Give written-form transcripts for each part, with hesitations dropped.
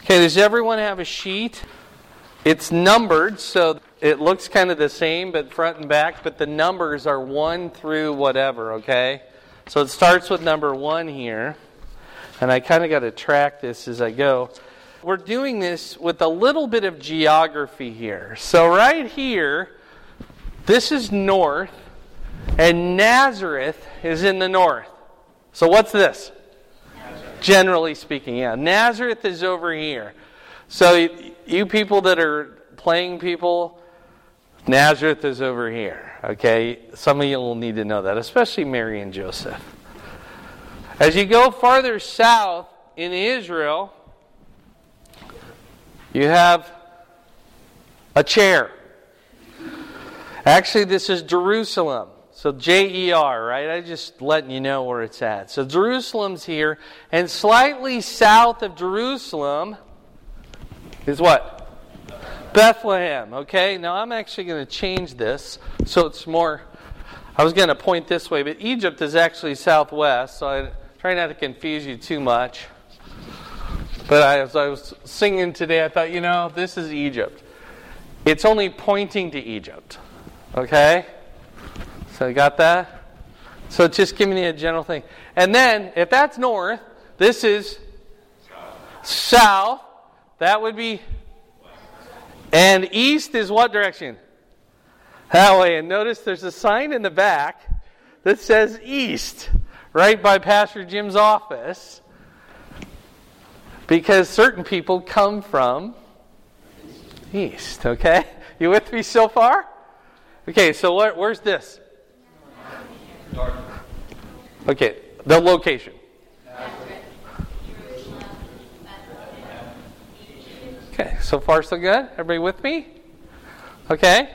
Okay, does everyone have a sheet? It's numbered, so it looks kind of the same, but front and back, but the numbers are 1 through whatever, okay? So it starts with number 1 here, and I kind of got to track this as I go. We're doing this with a little bit of geography here. So right here, this is north, and Nazareth is in the north. So what's this? Nazareth. Generally speaking, yeah. Nazareth is over here. So you people that are playing people, Nazareth is over here. Okay? Some of you will need to know that, especially Mary and Joseph. As you go farther south in Israel, you have a chair. Actually, this is Jerusalem. So J-E-R, right? I'm just letting you know where it's at. So Jerusalem's here. And slightly south of Jerusalem is what? Bethlehem. Okay? Now I'm actually going to change this so it's more... I was going to point this way, but Egypt is actually southwest. So I try not to confuse you too much. But as I was singing today, I thought, this is Egypt. It's only pointing to Egypt. Okay? So you got that? So just giving you a general thing. And then, if that's north, this is south. That would be... And east is what direction? That way. And notice there's a sign in the back that says east, right by Pastor Jim's office. Because certain people come from east, okay? You with me so far? Okay, so where's this? Okay, the location. Okay, so far so good? Everybody with me? Okay.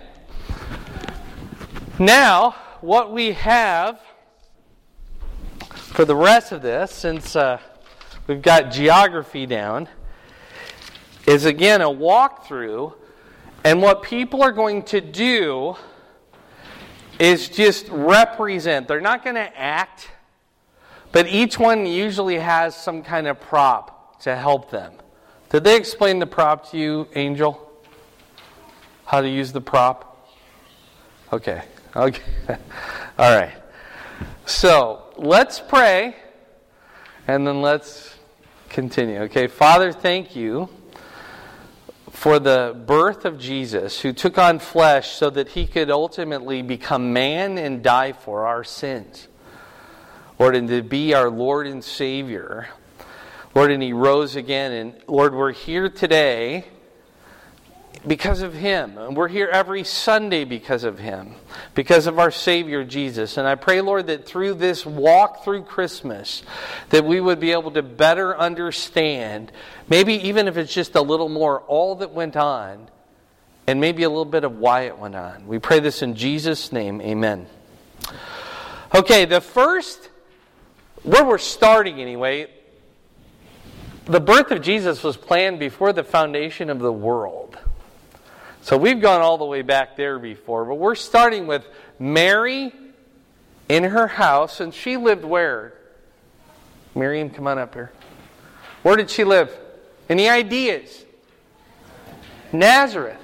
Now, what we have for the rest of this, since... we've got geography down, is again a walkthrough, and what people are going to do is just represent. They're not going to act, but each one usually has some kind of prop to help them. Did they explain the prop to you, Angel? How to use the prop? Okay. All right. So, let's pray. And then let's continue. Okay, Father, thank you for the birth of Jesus, who took on flesh so that he could ultimately become man and die for our sins. Lord, and to be our Lord and Savior. Lord, and he rose again. And Lord, we're here today because of him. And we're here every Sunday because of him. Because of our Savior Jesus. And I pray, Lord, that through this walk through Christmas, that we would be able to better understand, maybe even if it's just a little more, all that went on, and maybe a little bit of why it went on. We pray this in Jesus' name. Amen. Okay, the first, where we're starting anyway, the birth of Jesus was planned before the foundation of the world. So we've gone all the way back there before, but we're starting with Mary in her house, and she lived where? Miriam, come on up here. Where did she live? Any ideas? Nazareth.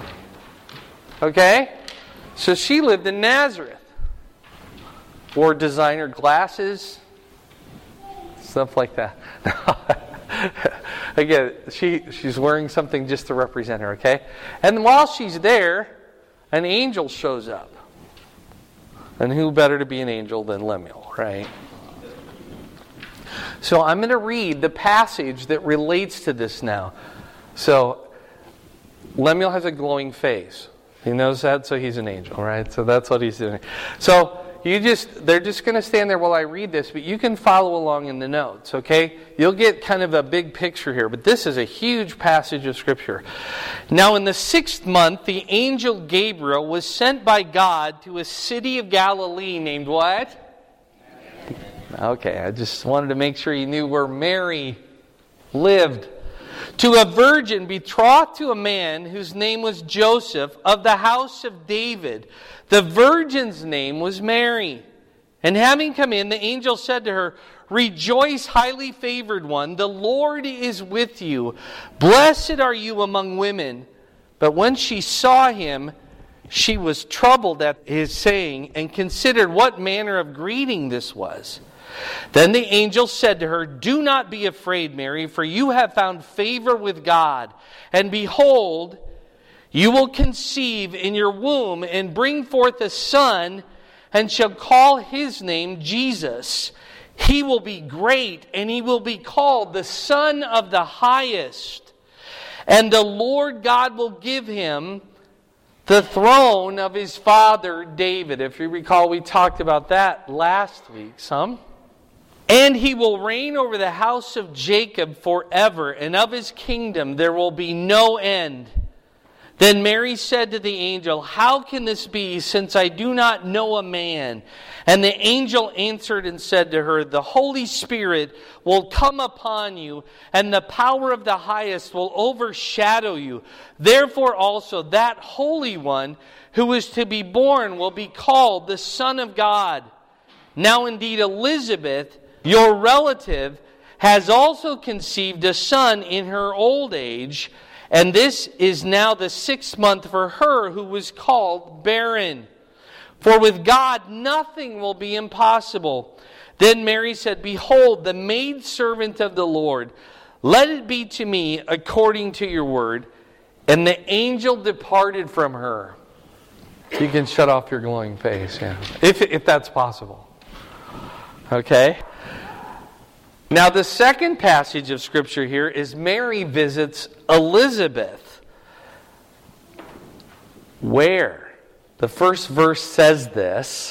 Okay? So she lived in Nazareth. Wore designer glasses, stuff like that. Again, she's wearing something just to represent her, okay? And while she's there, an angel shows up. And who better to be an angel than Lemuel, right? So I'm going to read the passage that relates to this now. So Lemuel has a glowing face. He knows that, so he's an angel, right? So that's what he's doing. So they're just going to stand there while I read this, but you can follow along in the notes, okay? You'll get kind of a big picture here, but this is a huge passage of Scripture. Now in the 6th month, the angel Gabriel was sent by God to a city of Galilee named what? Okay, I just wanted to make sure you knew where Mary lived. To a virgin betrothed to a man whose name was Joseph of the house of David. The virgin's name was Mary. And having come in, the angel said to her, "Rejoice, highly favored one, the Lord is with you. Blessed are you among women." But when she saw him, she was troubled at his saying, and considered what manner of greeting this was. Then the angel said to her, "Do not be afraid, Mary, for you have found favor with God. And behold, you will conceive in your womb and bring forth a son, and shall call his name Jesus. He will be great, and he will be called the Son of the Highest. And the Lord God will give him the throne of his father David." If you recall, we talked about that last week some. "And he will reign over the house of Jacob forever, and of his kingdom there will be no end." Then Mary said to the angel, "How can this be, since I do not know a man?" And the angel answered and said to her, "The Holy Spirit will come upon you, and the power of the Highest will overshadow you. Therefore also that Holy One who is to be born will be called the Son of God. Now indeed Elizabeth, your relative, has also conceived a son in her old age, and this is now the 6th month for her who was called barren. For with God nothing will be impossible." Then Mary said, "Behold, the maidservant of the Lord, let it be to me according to your word." And the angel departed from her. You can shut off your glowing face, yeah, if that's possible. Okay? Now the second passage of Scripture here is Mary visits Elizabeth. Where? The first verse says this.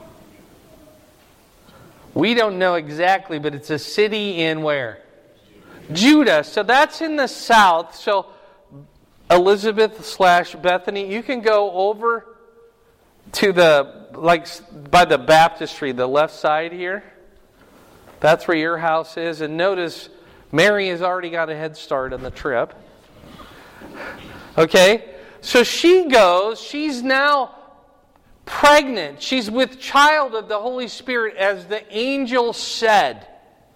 We don't know exactly, but it's a city in where? Judah. So that's in the south. So Elizabeth/Bethany, you can go over to by the baptistry, the left side here. That's where your house is. And notice, Mary has already got a head start on the trip. Okay? So she goes, she's now pregnant. She's with child of the Holy Spirit, as the angel said.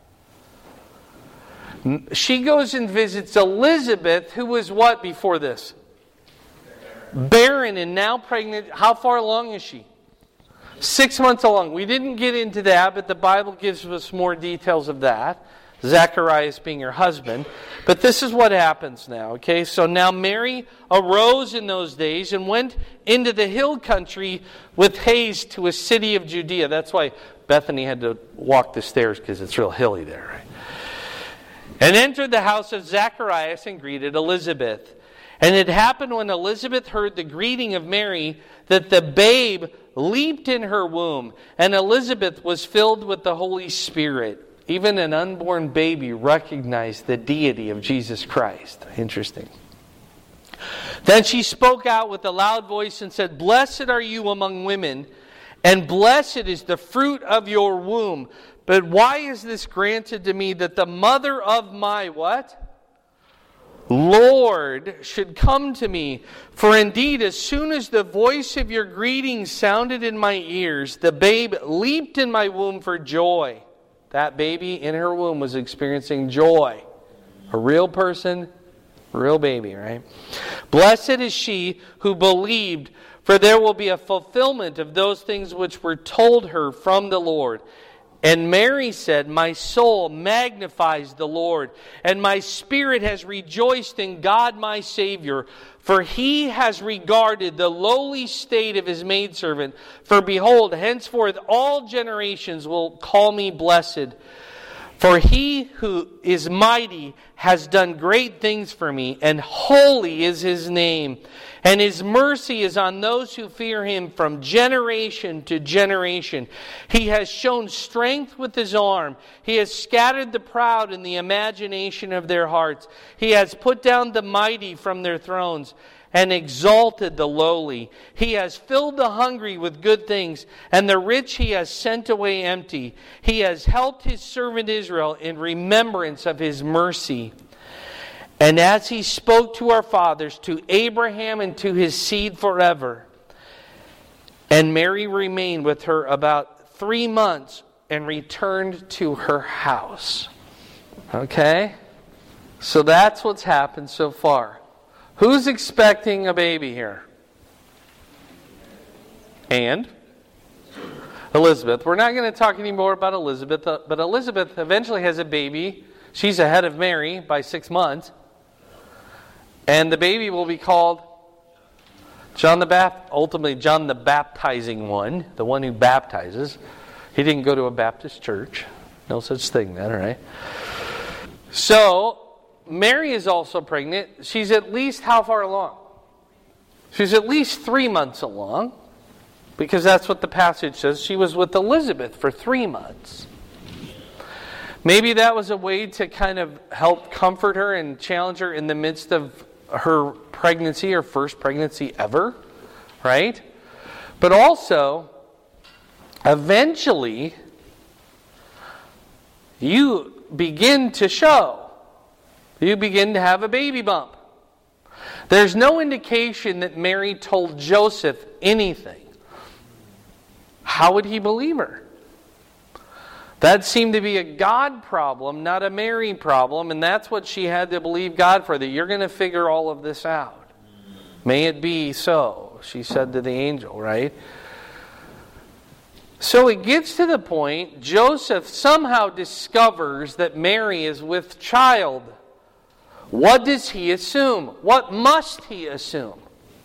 She goes and visits Elizabeth, who was what before this? Barren, and now pregnant. How far along is she? 6 months along. We didn't get into that, but the Bible gives us more details of that. Zacharias being her husband. But this is what happens now, okay? So now Mary arose in those days and went into the hill country with haste to a city of Judea. That's why Bethany had to walk the stairs, because it's real hilly there, right? And entered the house of Zacharias and greeted Elizabeth. And it happened when Elizabeth heard the greeting of Mary that the babe leaped in her womb, and Elizabeth was filled with the Holy Spirit. Even an unborn baby recognized the deity of Jesus Christ. Interesting. Then she spoke out with a loud voice and said, "Blessed are you among women, and blessed is the fruit of your womb. But why is this granted to me, that the mother of my" what? "Lord should come to me. For indeed, as soon as the voice of your greeting sounded in my ears, the babe leaped in my womb for joy." That baby in her womb was experiencing joy. A real person, a real baby, right? "Blessed is she who believed, for there will be a fulfillment of those things which were told her from the Lord." And Mary said, "My soul magnifies the Lord, and my spirit has rejoiced in God my Savior, for he has regarded the lowly state of his maidservant. For behold, henceforth all generations will call me blessed. For he who is mighty has done great things for me, and holy is his name. And his mercy is on those who fear him from generation to generation. He has shown strength with his arm. He has scattered the proud in the imagination of their hearts. He has put down the mighty from their thrones and exalted the lowly. He has filled the hungry with good things, and the rich he has sent away empty. He has helped his servant Israel in remembrance of his mercy. And as he spoke to our fathers, to Abraham and to his seed forever." And Mary remained with her about 3 months, and returned to her house. Okay? So that's what's happened so far. Who's expecting a baby here? And? Elizabeth. We're not going to talk anymore about Elizabeth, but Elizabeth eventually has a baby. She's ahead of Mary by 6 months. And the baby will be called John the Baptist, ultimately John the baptizing one, the one who baptizes. He didn't go to a Baptist church. No such thing then, right? So, Mary is also pregnant. She's at least how far along? She's at least 3 months along, because that's what the passage says. She was with Elizabeth for 3 months. Maybe that was a way to kind of help comfort her and challenge her in the midst of her pregnancy, her first pregnancy ever, right? But also, eventually, you begin to show. You begin to have a baby bump. There's no indication that Mary told Joseph anything. How would he believe her? That seemed to be a God problem, not a Mary problem, and that's what she had to believe God for, that you're going to figure all of this out. May it be so, she said to the angel, right? So it gets to the point, Joseph somehow discovers that Mary is with child. What does he assume? What must he assume?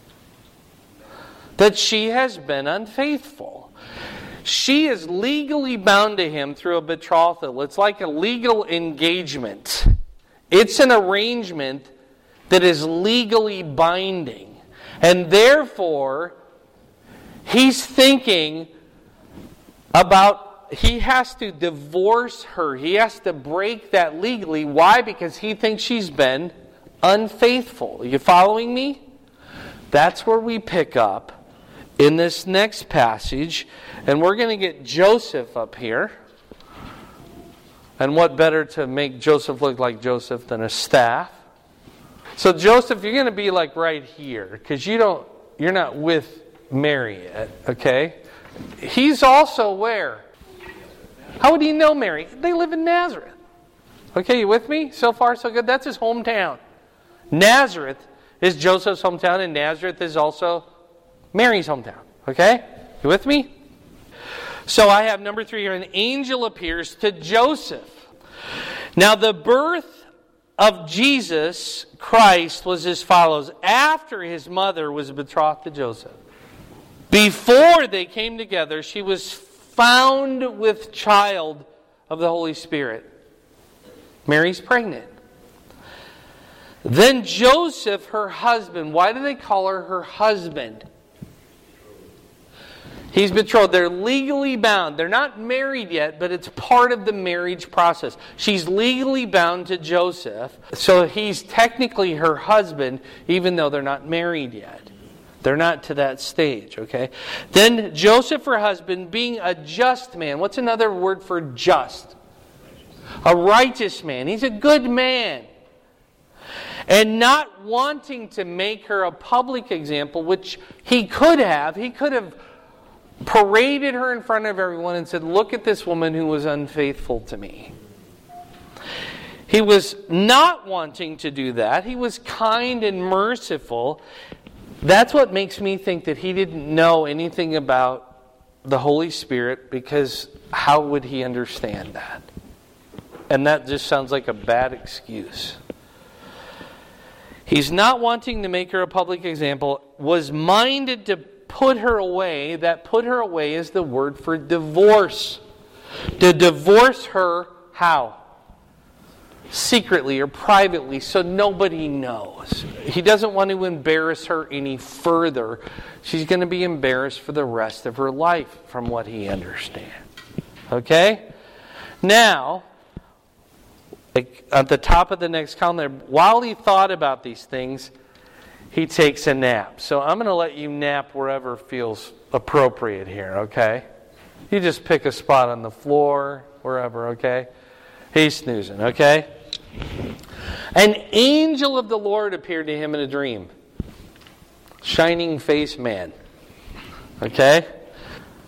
That she has been unfaithful. She is legally bound to him through a betrothal. It's like a legal engagement. It's an arrangement that is legally binding. And therefore, he's thinking about, he has to divorce her. He has to break that legally. Why? Because he thinks she's been unfaithful. Are you following me? That's where we pick up in this next passage. And we're going to get Joseph up here. And what better to make Joseph look like Joseph than a staff? So Joseph, you're going to be like right here, because you're not with Mary yet, okay? He's also where? How would he know Mary? They live in Nazareth. Okay, you with me? So far, so good. That's his hometown. Nazareth is Joseph's hometown, and Nazareth is also Mary's hometown. Okay? You with me? So I have number 3 here. An angel appears to Joseph. Now the birth of Jesus Christ was as follows. After his mother was betrothed to Joseph, before they came together, she was found with child of the Holy Spirit. Mary's pregnant. Then Joseph, her husband. Why do they call her husband? He's betrothed. They're legally bound. They're not married yet, but it's part of the marriage process. She's legally bound to Joseph, so he's technically her husband, even though they're not married yet. They're not to that stage, okay? Then Joseph, her husband, being a just man. What's another word for just? A righteous man. He's a good man. And not wanting to make her a public example, which he could have. He could have paraded her in front of everyone and said, look at this woman who was unfaithful to me. He was not wanting to do that. He was kind and merciful. That's what makes me think that he didn't know anything about the Holy Spirit, because how would he understand that? And that just sounds like a bad excuse. He's not wanting to make her a public example, was minded to put her away. That put her away is the word for divorce. To divorce her, how? Secretly or privately, so nobody knows. He doesn't want to embarrass her any further. She's going to be embarrassed for the rest of her life, from what he understands. Okay? Now, at the top of the next column there, while he thought about these things, he takes a nap. So I'm going to let you nap wherever feels appropriate here, okay? You just pick a spot on the floor, wherever, okay? He's snoozing, okay? An angel of the Lord appeared to him in a dream. Shining face man. Okay?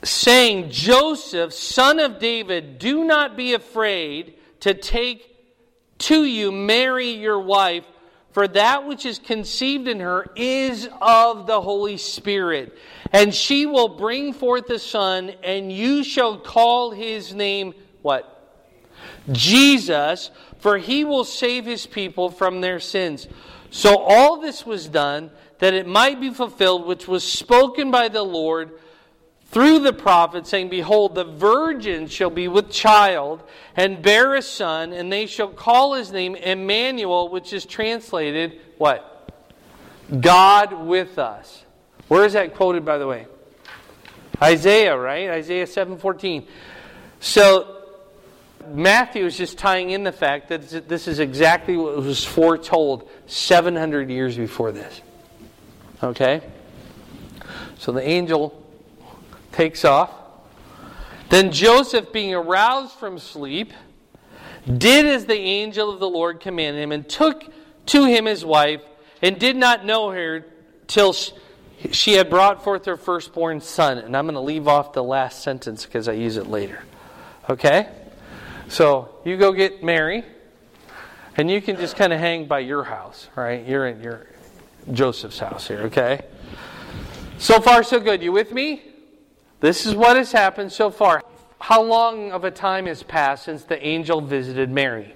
saying, Joseph, son of David, do not be afraid to take to you Mary your wife, for that which is conceived in her is of the Holy Spirit. And she will bring forth a son, and you shall call his name, what? Jesus, for he will save his people from their sins. So all this was done that it might be fulfilled, which was spoken by the Lord through the prophet, saying, Behold, the virgin shall be with child, and bear a son, and they shall call his name Emmanuel, which is translated, what? God with us. Where is that quoted, by the way? Isaiah, right? Isaiah 7:14. So Matthew is just tying in the fact that this is exactly what was foretold 700 years before this. Okay? So the angel takes off. Then Joseph, being aroused from sleep, did as the angel of the Lord commanded him, and took to him his wife, and did not know her till she had brought forth her firstborn son. And I'm going to leave off the last sentence because I use it later. Okay? So you go get Mary, and you can just kind of hang by your house, right? You're in your Joseph's house here, okay? So far, so good. You with me? This is what has happened so far. How long of a time has passed since the angel visited Mary?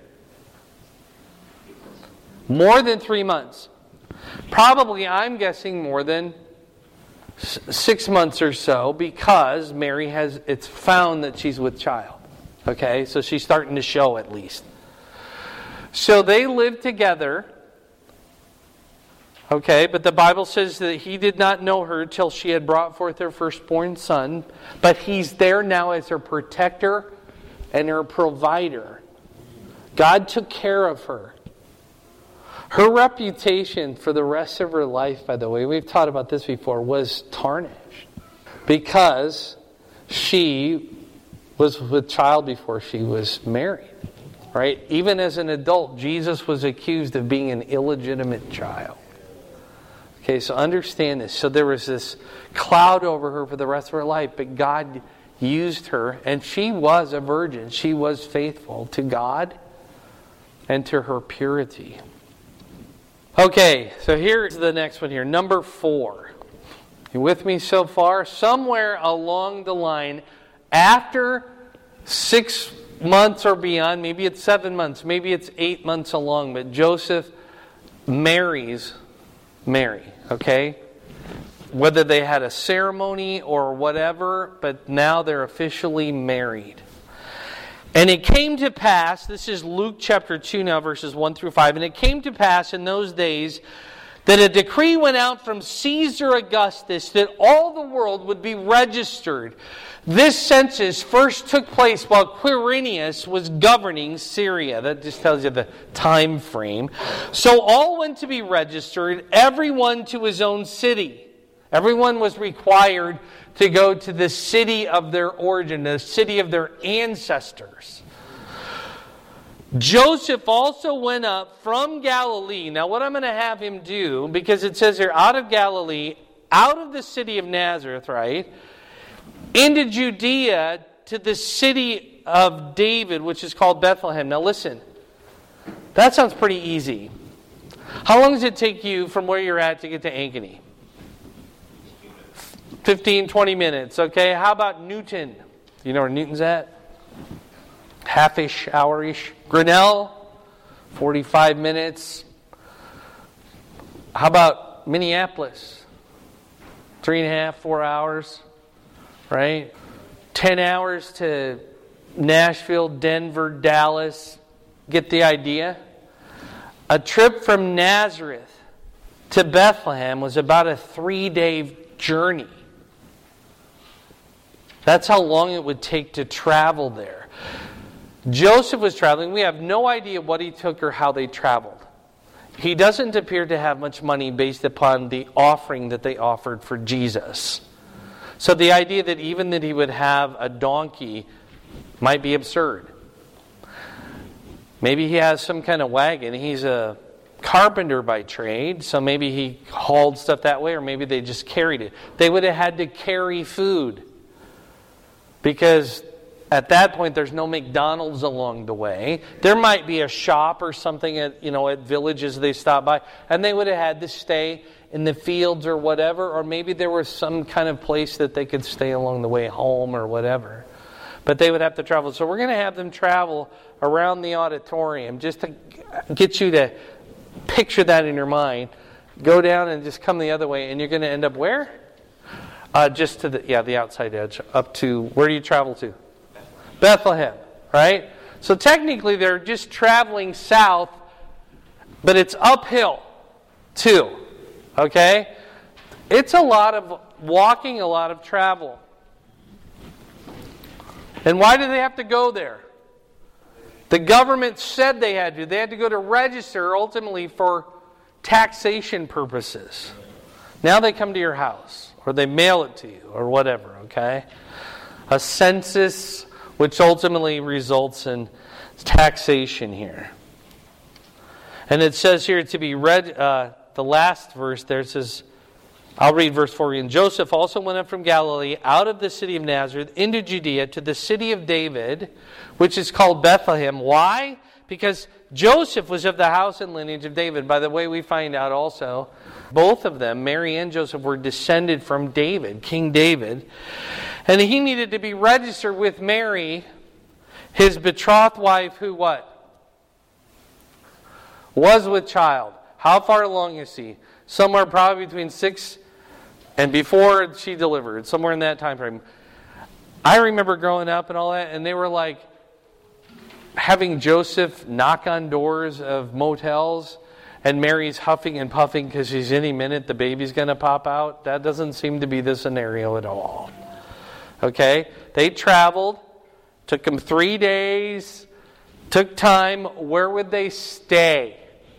More than 3 months. Probably, I'm guessing, more than 6 months or so, because Mary it's found that she's with child. Okay, so she's starting to show at least. So they lived together. Okay, but the Bible says that he did not know her till she had brought forth her firstborn son. But he's there now as her protector and her provider. God took care of her. Her reputation for the rest of her life, by the way, we've taught about this before, was tarnished. Because she was with child before she was married. Right? Even as an adult, Jesus was accused of being an illegitimate child. Okay, so understand this. So there was this cloud over her for the rest of her life, but God used her, and she was a virgin. She was faithful to God and to her purity. Okay, so here's the next one here. Number 4. You with me so far? Somewhere along the line, after 6 months or beyond, maybe it's 7 months, maybe it's 8 months along, but Joseph marries Mary, okay? Whether they had a ceremony or whatever, but now they're officially married. And it came to pass, this is Luke chapter 2 now, verses 1 through 5, and it came to pass in those days that a decree went out from Caesar Augustus that all the world would be registered. This census first took place while Quirinius was governing Syria. That just tells you the time frame. So all went to be registered, everyone to his own city. Everyone was required to go to the city of their origin, the city of their ancestors. Joseph also went up from Galilee. Now what I'm going to have him do, because it says here, out of Galilee, out of the city of Nazareth, right, into Judea to the city of David, which is called Bethlehem. Now listen, that sounds pretty easy. How long does it take you from where you're at to get to Ankeny? 15, 20 minutes, okay? How about Newton? You know where Newton's at? Half-ish, hour-ish. Grinnell, 45 minutes. How about Minneapolis? 3.5, 4 hours, right? 10 hours to Nashville, Denver, Dallas. Get the idea? A trip from Nazareth to Bethlehem was about a 3-day journey. That's how long it would take to travel there. Joseph was traveling. We have no idea what he took or how they traveled. He doesn't appear to have much money based upon the offering that they offered for Jesus. So the idea that even that he would have a donkey might be absurd. Maybe he has some kind of wagon. He's a carpenter by trade, so maybe he hauled stuff that way, or maybe they just carried it. They would have had to carry food. because at that point there's no McDonald's along the way. There might be a shop or something at villages they stop by, and they would have had to stay in the fields or whatever, or maybe there was some kind of place that they could stay along the way home or whatever. But they would have to travel. So we're going to have them travel around the auditorium just to get you to picture that in your mind. Go down and just come the other way, and you're going to end up where? Just to the outside edge, up to, where do you travel to? Bethlehem, right? So technically they're just traveling south, but it's uphill too. Okay? It's a lot of walking, a lot of travel. And why do they have to go there? The government said they had to. They had to go to register ultimately for taxation purposes. Now they come to your house, or they mail it to you, or whatever, okay? A census, which ultimately results in taxation here. And it says here to be read, the last verse there, it says, I'll read verse 4 again. Joseph also went up from Galilee out of the city of Nazareth into Judea to the city of David, which is called Bethlehem. Why? Because Joseph was of the house and lineage of David. By the way, we find out also, both of them, Mary and Joseph, were descended from David, King David. And he needed to be registered with Mary, his betrothed wife, who what? Was with child. How far along is he? Somewhere probably between 6 and before she delivered, somewhere in that time frame. I remember growing up and all that, and they were like having Joseph knock on doors of motels, and Mary's huffing and puffing because she's any minute the baby's going to pop out. That doesn't seem to be the scenario at all. Okay? They traveled, took them 3 days, took time. Where would they stay?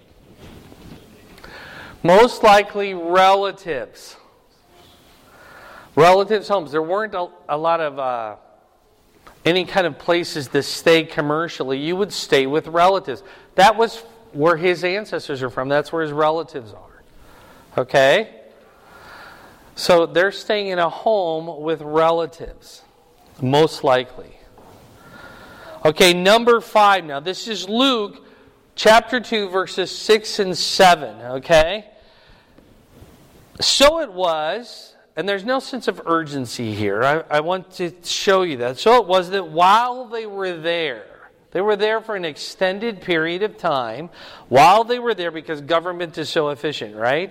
Most likely relatives. Relatives' homes. There weren't a lot of any kind of places to stay commercially. You would stay with relatives. That was where his ancestors are from. That's where his relatives are. Okay? So they're staying in a home with relatives. Most likely. Okay, number 5 now. This is Luke chapter 2, verses 6 and 7. Okay? So it was, and there's no sense of urgency here. I want to show you that. So it was that while they were there for an extended period of time, while they were there, because government is so efficient, right?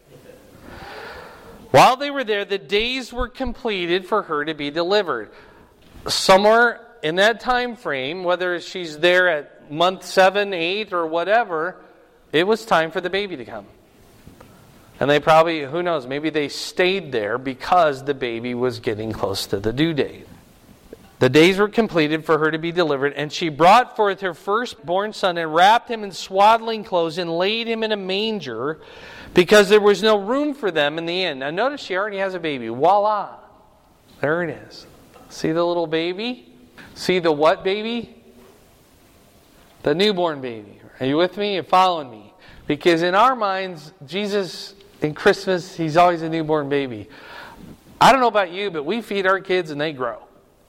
While they were there, the days were completed for her to be delivered. Somewhere in that time frame, whether she's there at month 7, 8, or whatever, it was time for the baby to come. And they probably, who knows, maybe they stayed there because the baby was getting close to the due date. The days were completed for her to be delivered, and she brought forth her firstborn son and wrapped him in swaddling clothes and laid him in a manger because there was no room for them in the inn. Now notice she already has a baby. Voila! There it is. See the little baby? See the what baby? The newborn baby. Are you with me? You're following me? Because in our minds, Jesus, in Christmas, He's always a newborn baby. I don't know about you, but we feed our kids and they grow.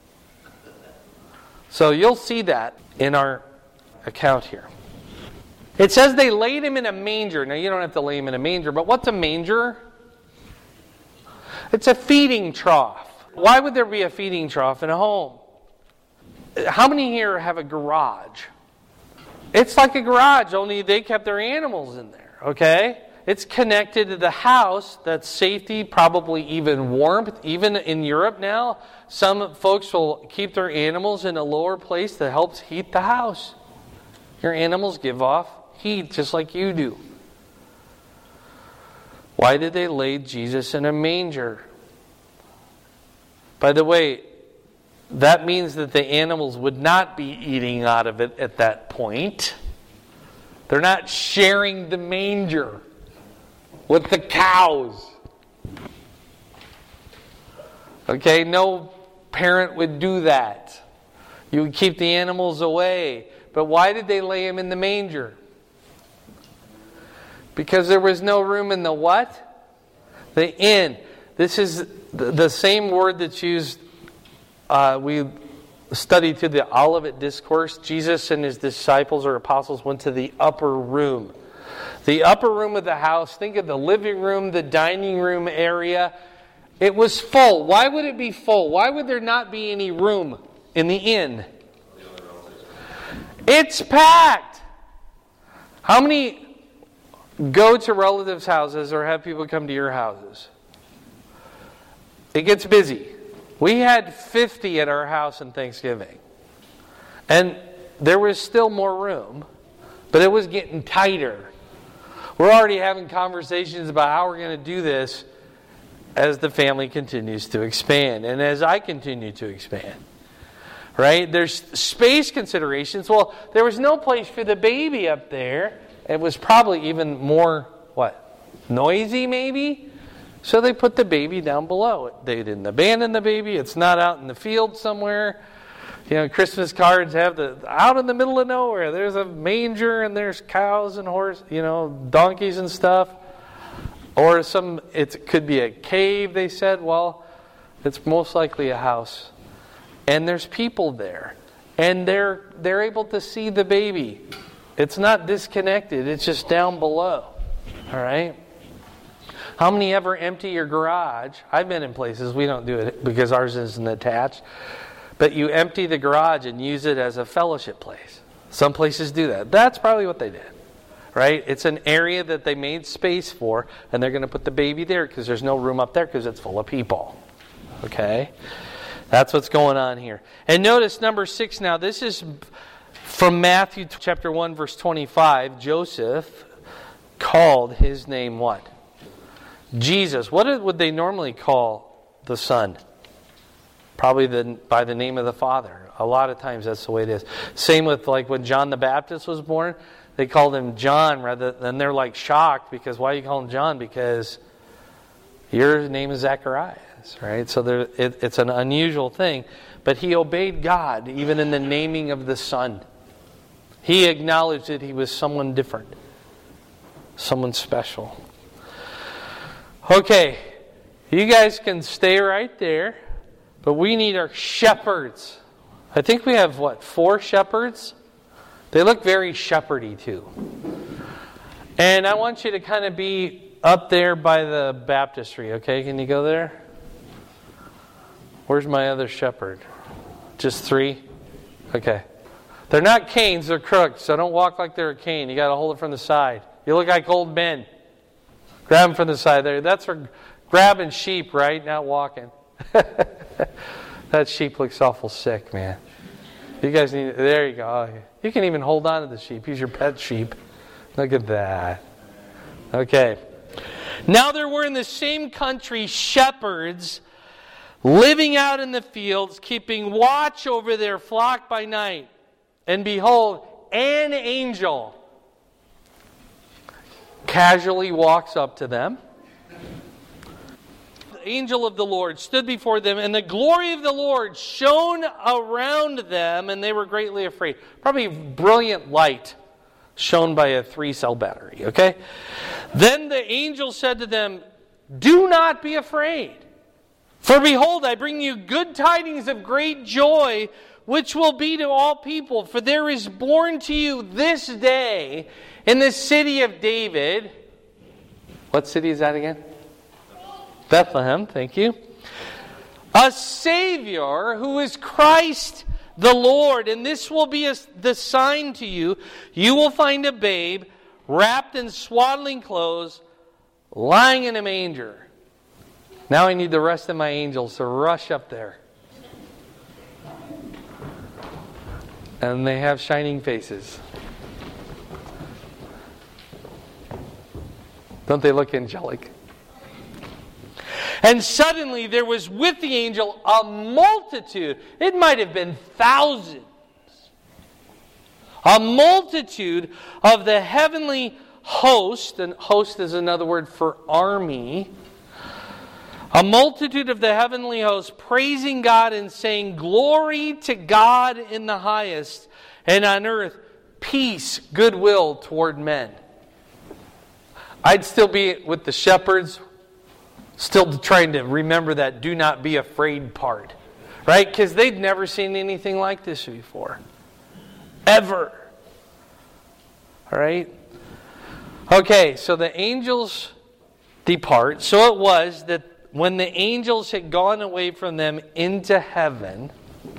So you'll see that in our account here. It says they laid Him in a manger. Now you don't have to lay Him in a manger, but what's a manger? It's a feeding trough. Why would there be a feeding trough in a home? How many here have a garage? It's like a garage, only they kept their animals in there, okay? It's connected to the house. That's safety, probably even warmth. Even in Europe now, some folks will keep their animals in a lower place that helps heat the house. Your animals give off heat just like you do. Why did they lay Jesus in a manger? By the way, that means that the animals would not be eating out of it at that point. They're not sharing the manger with the cows. Okay, no parent would do that. You would keep the animals away. But why did they lay him in the manger? Because there was no room in the what? The inn. This is the same word that's used we studied through the Olivet Discourse. Jesus and his disciples or apostles went to the upper room. The upper room of the house, think of the living room, the dining room area. It was full. Why would it be full? Why would there not be any room in the inn? It's packed. How many go to relatives' houses or have people come to your houses? It gets busy. We had 50 at our house on Thanksgiving. And there was still more room, but it was getting tighter. We're already having conversations about how we're going to do this as the family continues to expand and as I continue to expand. Right? There's space considerations. Well, there was no place for the baby up there. It was probably even more, noisy maybe? So they put the baby down below. They didn't abandon the baby. It's not out in the field somewhere. Christmas cards have out in the middle of nowhere. There's a manger and there's cows and horses, donkeys and stuff. Or it could be a cave, they said. Well, it's most likely a house. And there's people there. And they're able to see the baby. It's not disconnected. It's just down below. All right? How many ever empty your garage? I've been in places, we don't do it because ours isn't attached. But you empty the garage and use it as a fellowship place. Some places do that. That's probably what they did. Right? It's an area that they made space for, and they're going to put the baby there because there's no room up there because it's full of people. Okay? That's what's going on here. And notice number 6 now. This is from Matthew chapter 1, verse 25. Joseph called his name what? Jesus. What would they normally call the son? Probably by the name of the Father. A lot of times that's the way it is. Same with when John the Baptist was born. They called him John rather than they're shocked because why do you call him John? Because your name is Zacharias, right? So it's an unusual thing. But he obeyed God even in the naming of the son. He acknowledged that he was someone different. Someone special. Okay, you guys can stay right there, but we need our shepherds. I think we have, 4 shepherds? They look very shepherdy too. And I want you to kind of be up there by the baptistry, okay? Can you go there? Where's my other shepherd? Just 3? Okay. They're not canes, they're crooks, so don't walk like they're a cane. You got to hold it from the side. You look like old men. Grab them from the side there. That's for grabbing sheep, right? Not walking. That sheep looks awful sick, man. You guys need... There you go. You can even hold on to the sheep. He's your pet sheep. Look at that. Okay. Now there were in the same country shepherds living out in the fields, keeping watch over their flock by night. And behold, an angel casually walks up to them. The angel of the Lord stood before them, and the glory of the Lord shone around them, and they were greatly afraid. Probably brilliant light shone by a 3-cell battery, okay? Then the angel said to them, "Do not be afraid. For behold, I bring you good tidings of great joy, which will be to all people. For there is born to you this day in the city of David." What city is that again? Bethlehem, thank you. "A Savior who is Christ the Lord. And this will be the sign to you. You will find a babe wrapped in swaddling clothes, lying in a manger." Now I need the rest of my angels to rush up there. And they have shining faces. Don't they look angelic? "And suddenly there was with the angel a multitude." It might have been thousands. "A multitude of the heavenly host." And host is another word for army. "A multitude of the heavenly host praising God and saying, 'Glory to God in the highest, and on earth peace, goodwill toward men.'" I'd still be with the shepherds, still trying to remember that "do not be afraid" part. Right? Because they'd never seen anything like this before. Ever. All right? Okay, so the angels depart. So it was that when the angels had gone away from them into heaven,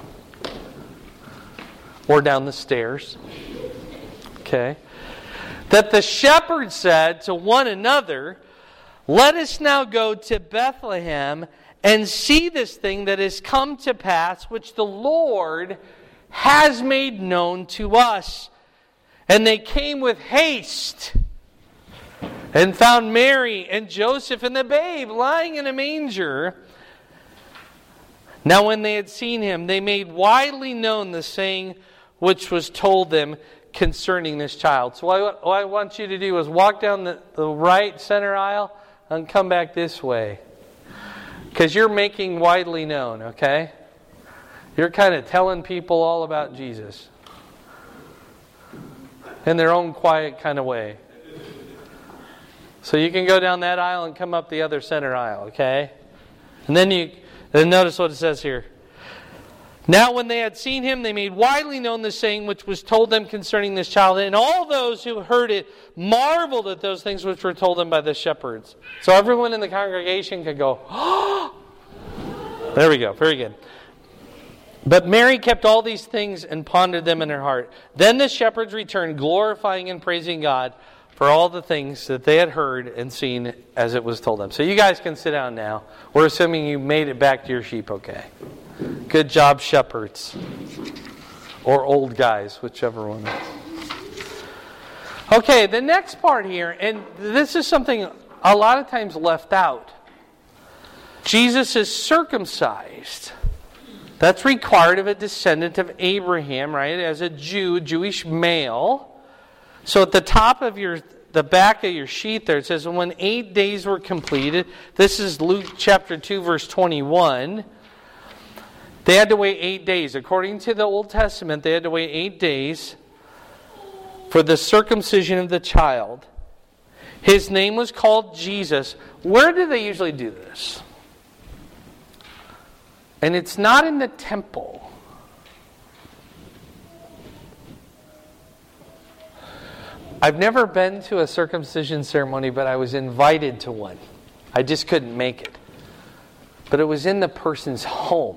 or down the stairs, okay, that the shepherds said to one another, "Let us now go to Bethlehem and see this thing that has come to pass, which the Lord has made known to us." And they came with haste and found Mary and Joseph and the babe lying in a manger. Now when they had seen him, they made widely known the saying which was told them concerning this child. So what I want you to do is walk down the right center aisle and come back this way. Because you're making widely known, okay? You're kind of telling people all about Jesus. In their own quiet kind of way. So you can go down that aisle and come up the other center aisle, okay? And then notice what it says here. Now when they had seen him, they made widely known the saying which was told them concerning this child. And all those who heard it marveled at those things which were told them by the shepherds. So everyone in the congregation could go, "Oh!" There we go. Very good. But Mary kept all these things and pondered them in her heart. Then the shepherds returned, glorifying and praising God for all the things that they had heard and seen as it was told them. So you guys can sit down now. We're assuming you made it back to your sheep okay. Good job, shepherds. Or old guys, whichever one. Okay, the next part here, and this is something a lot of times left out. Jesus is circumcised. That's required of a descendant of Abraham, right? As a Jew, Jewish male. So at the top of the back of your sheet there, it says, when 8 days were completed, this is Luke chapter 2, verse 21. They had to wait 8 days. According to the Old Testament, they had to wait 8 days for the circumcision of the child. His name was called Jesus. Where do they usually do this? And it's not in the temple. I've never been to a circumcision ceremony, but I was invited to one. I just couldn't make it. But it was in the person's home.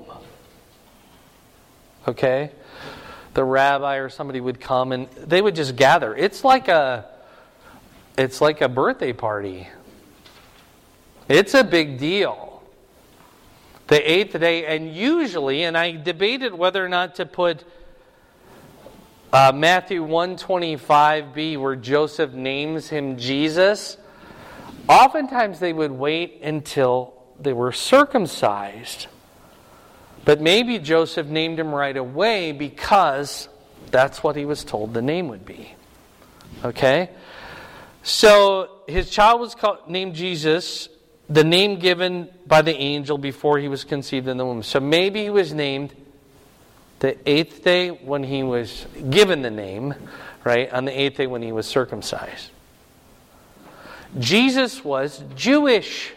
Okay? The rabbi or somebody would come and they would just gather. It's like a birthday party. It's a big deal. The 8th day, and usually, and I debated whether or not to put Matthew 1:25b, where Joseph names him Jesus. Oftentimes they would wait until they were circumcised. But maybe Joseph named him right away because that's what he was told the name would be. Okay? So his child was named Jesus, the name given by the angel before he was conceived in the womb. So maybe he was named the 8th day when he was given the name, right? On the 8th day when he was circumcised. Jesus was Jewish.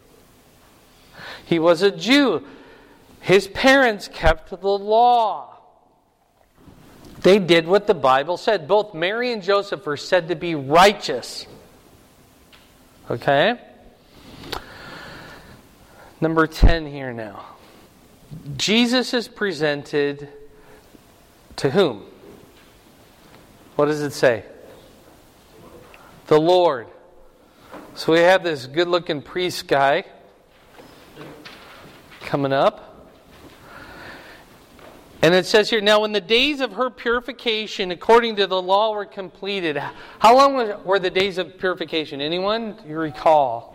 He was a Jew. His parents kept the law. They did what the Bible said. Both Mary and Joseph are said to be righteous. Okay? Number 10 here now. Jesus is presented to whom? What does it say? The Lord. So we have this good-looking priest guy coming up. And it says here, now when the days of her purification according to the law were completed. How long were the days of purification? Anyone? Do you recall?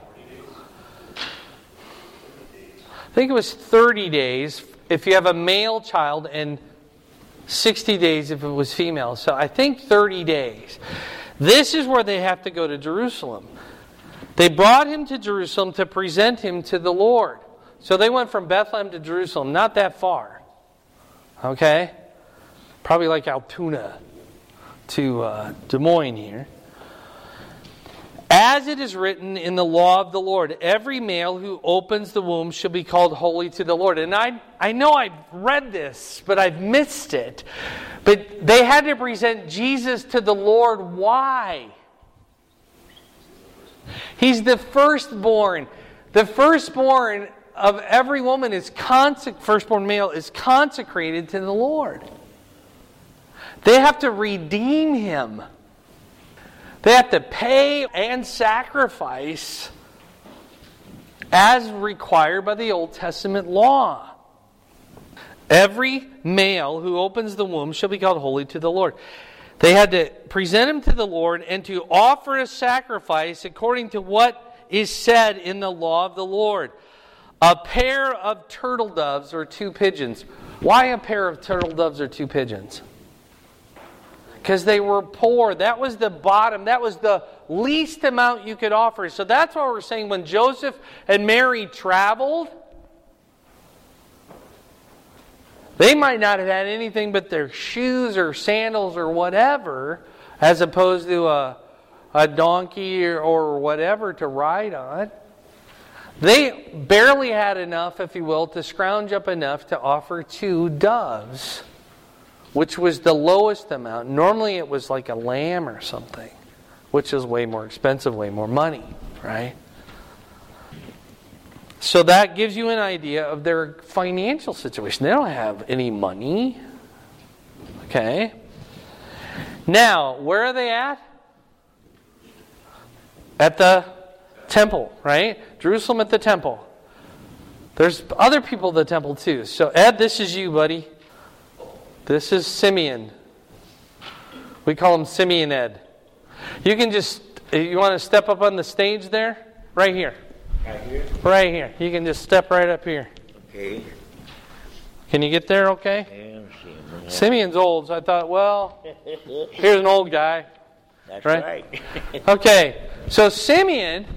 I think it was 30 days if you have a male child and 60 days if it was female. So I think 30 days. This is where they have to go to Jerusalem. They brought him to Jerusalem to present him to the Lord. So they went from Bethlehem to Jerusalem, not that far. Okay? Probably like Altoona to Des Moines here. As it is written in the law of the Lord, every male who opens the womb shall be called holy to the Lord. And I know I've read this, but I've missed it. But they had to present Jesus to the Lord. Why? He's the firstborn. The firstborn of every woman firstborn male is consecrated to the Lord. They have to redeem him. They have to pay and sacrifice as required by the Old Testament law. Every male who opens the womb shall be called holy to the Lord. They had to present him to the Lord and to offer a sacrifice according to what is said in the law of the Lord. A pair of turtle doves or 2 pigeons. Why a pair of turtle doves or 2 pigeons? Because they were poor. That was the bottom. That was the least amount you could offer. So that's what we're saying. When Joseph and Mary traveled, they might not have had anything but their shoes or sandals or whatever, as opposed to a donkey or whatever to ride on. They barely had enough, if you will, to scrounge up enough to offer 2 doves, which was the lowest amount. Normally it was like a lamb or something, which is way more expensive, way more money, right? So that gives you an idea of their financial situation. They don't have any money. Okay. Now, where are they at? At the temple, right? Jerusalem at the temple. There's other people at the temple too. So Ed, this is you, buddy. This is Simeon. We call him Simeon Ed. You can just, you want to step up on the stage there? Right here. Right here? Right here. You can just step right up here. Okay. Can you get there okay? Yeah, I'm seeing that. Simeon's old, so I thought, well, here's an old guy. That's right? right. Okay, so Simeon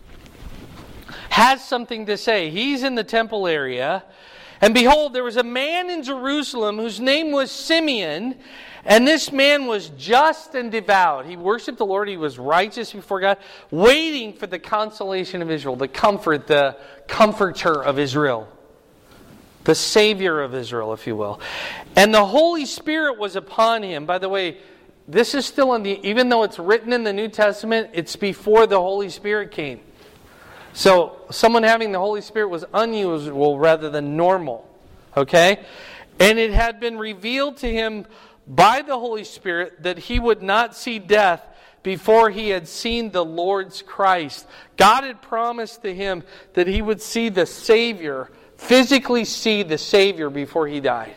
has something to say. He's in the temple area. And behold, there was a man in Jerusalem whose name was Simeon, and this man was just and devout. He worshiped the Lord. He was righteous before God, waiting for the consolation of Israel, the comfort, the comforter of Israel, the Savior of Israel, if you will. And the Holy Spirit was upon him. By the way, this is still even though it's written in the New Testament, it's before the Holy Spirit came. So, someone having the Holy Spirit was unusual rather than normal. Okay? And it had been revealed to him by the Holy Spirit that he would not see death before he had seen the Lord's Christ. God had promised to him that he would see the Savior, physically see the Savior before he died.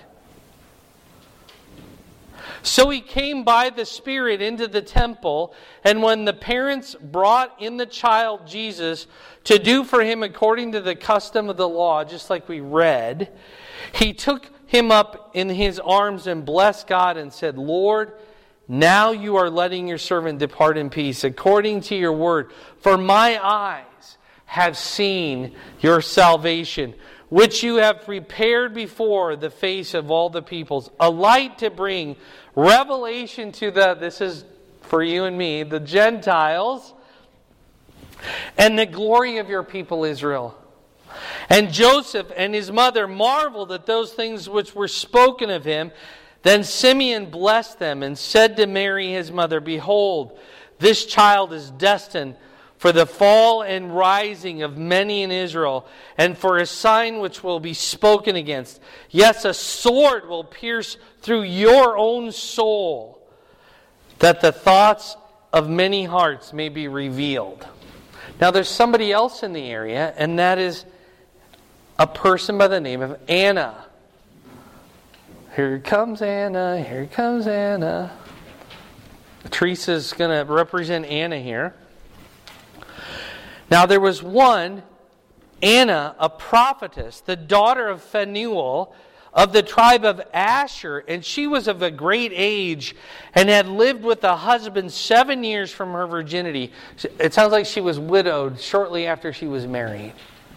So he came by the Spirit into the temple, and when the parents brought in the child Jesus to do for him according to the custom of the law, just like we read, he took him up in his arms and blessed God and said, Lord, now you are letting your servant depart in peace according to your word. For my eyes have seen your salvation, which you have prepared before the face of all the peoples, a light to bring revelation to this is for you and me, the Gentiles, and the glory of your people Israel. And Joseph and his mother marveled at those things which were spoken of him. Then Simeon blessed them and said to Mary his mother, Behold, this child is destined for the fall and rising of many in Israel, and for a sign which will be spoken against. Yes, a sword will pierce through your own soul, that the thoughts of many hearts may be revealed. Now there's somebody else in the area, and that is a person by the name of Anna. Here comes Anna, here comes Anna. Teresa's going to represent Anna here. Now there was one, Anna, a prophetess, the daughter of Phanuel, of the tribe of Asher, and she was of a great age and had lived with a husband 7 years from her virginity. It sounds like she was widowed shortly after she was married.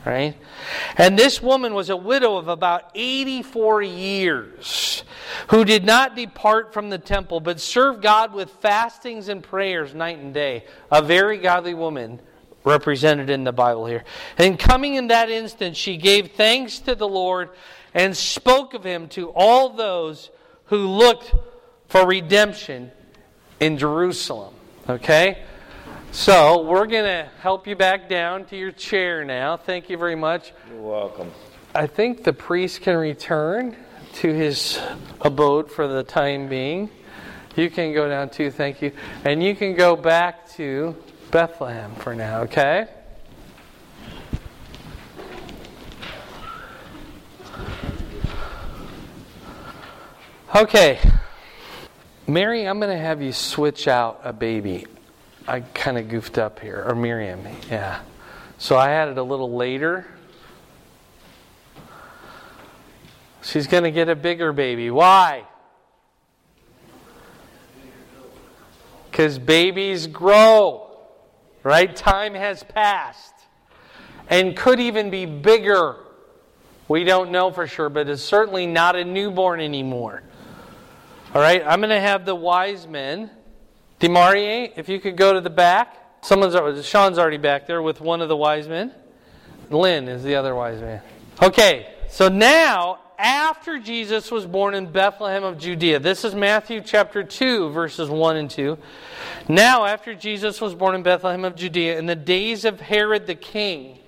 right? And this woman was a widow of about 84 years, who did not depart from the temple, but served God with fastings and prayers night and day. A very godly woman represented in the Bible here. And coming in that instant, she gave thanks to the Lord and spoke of Him to all those who looked for redemption in Jerusalem. Okay? So, we're going to help you back down to your chair now. Thank you very much. You're welcome. I think the priest can return to his abode for the time being. You can go down too, thank you. And you can go back to Bethlehem for now, okay? Okay. Mary, I'm going to have you switch out a baby. I kind of goofed up here. Or Miriam, yeah. So I had it a little later. She's going to get a bigger baby. Why? Because babies grow. Right? Time has passed. And could even be bigger. We don't know for sure, but it's certainly not a newborn anymore. All right, I'm going to have the wise men. Demarie, if you could go to the back. Sean's already back there with one of the wise men. Lynn is the other wise man. Okay, so now, after Jesus was born in Bethlehem of Judea. This is Matthew chapter 2, verses 1 and 2. Now, after Jesus was born in Bethlehem of Judea, in the days of Herod the king.